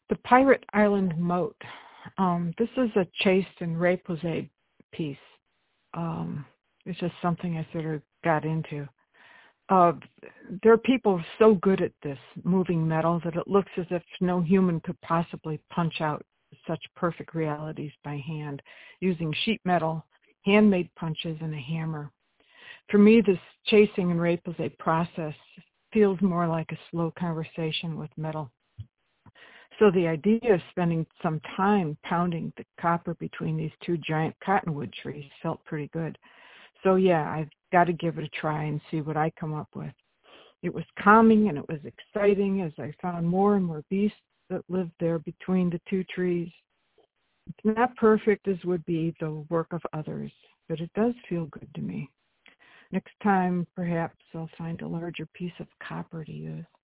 The Pirate Island Moat. This is a chased and repoussé piece. It's just something I sort of got into. There are people so good at this, moving metal, that it looks as if no human could possibly punch out such perfect realities by hand, using sheet metal, handmade punches, and a hammer. For me, this chasing and repoussé process feels more like a slow conversation with metal. So the idea of spending some time pounding the copper between these two giant cottonwood trees felt pretty good. So yeah, I've got to give it a try and see what I come up with. It was calming and it was exciting as I found more and more beasts that lived there between the two trees. It's not perfect as would be the work of others, but it does feel good to me. Next time, perhaps I'll find a larger piece of copper to use.